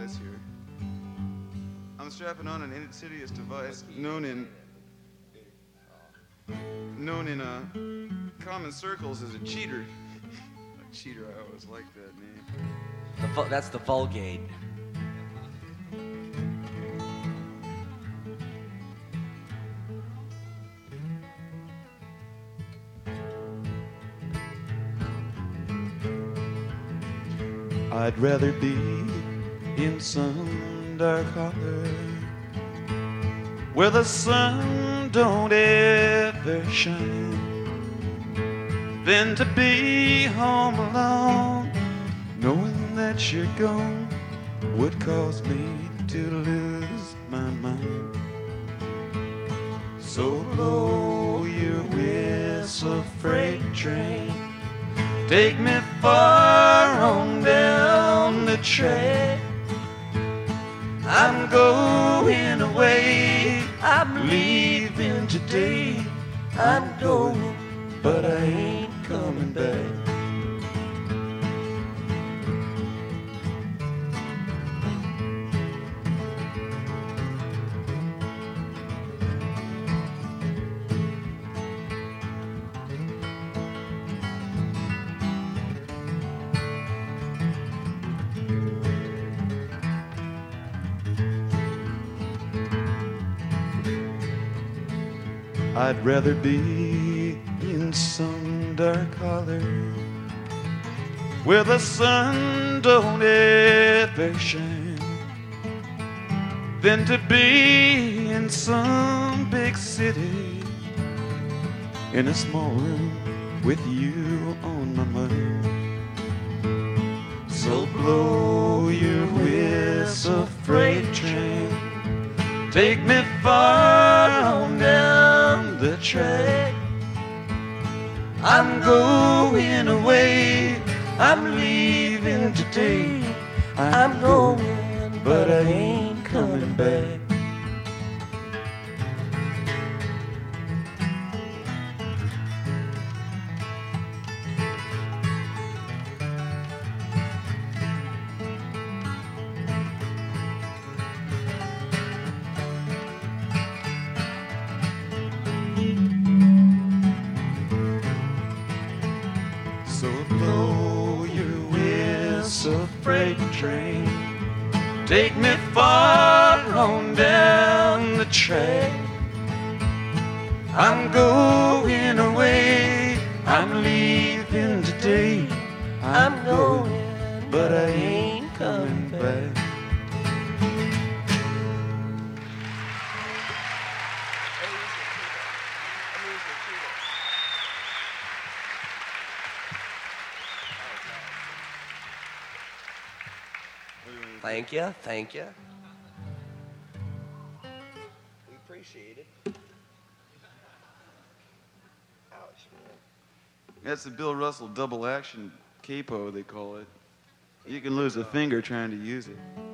device here. I'm strapping on an insidious device known in common circles as a cheater. A cheater, I always liked that name. That's the Vulgate. I'd rather be in some dark holler where the sun don't ever shine than to be home alone, knowing that you're gone would cause me to lose my mind. So blow your whistle, freight train, take me far on down the track. I'm going away, I'm leaving today. I'm going, but I ain't coming back. I'd rather be in some dark holler where the sun don't ever shine than to be in some big city in a small room with you on my mind. So blow your whistle, freight train, take me far on down the track. I'm going away, I'm leaving today. I'm going, but I ain't coming back. So blow your whistle, freight train, take me far on down the track. I'm going away, I'm leaving today. I'm going, but I ain't coming back. Thank you, thank you. We appreciate it. Ouch, man. That's the Bill Russell double action capo, they call it. You can lose a finger trying to use it.